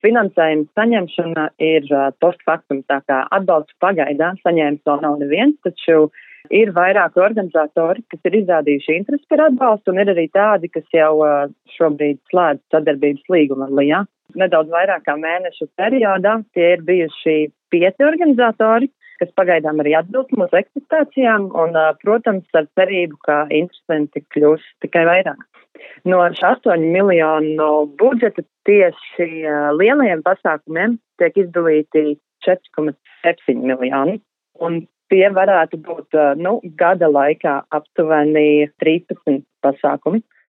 finansējuma saņemšana ir post factum, tā kā atbalstu pagaidām saņēmis vēl nav neviens, taču ir vairāki organizatori, kas ir izrādījuši interesi par atbalstu, un ir arī tādi, kas jau šobrīd slēdz sadarbības līgumu ar LIA. Nedaudz vairāk kā mēnešu periodā tie ir bijuši 5 organizatori, kas pagaidām arī atbilst mūsu ekspektācijām, un, protams, ar cerību, ka interesanti kļūs tikai vairāk. No 8 miljonu budžeta tieši lielajiem pasākumiem tiek izdalīti 4,7 miljoni, un tie varētu būt, gada laikā aptuveni 13 pasākumi.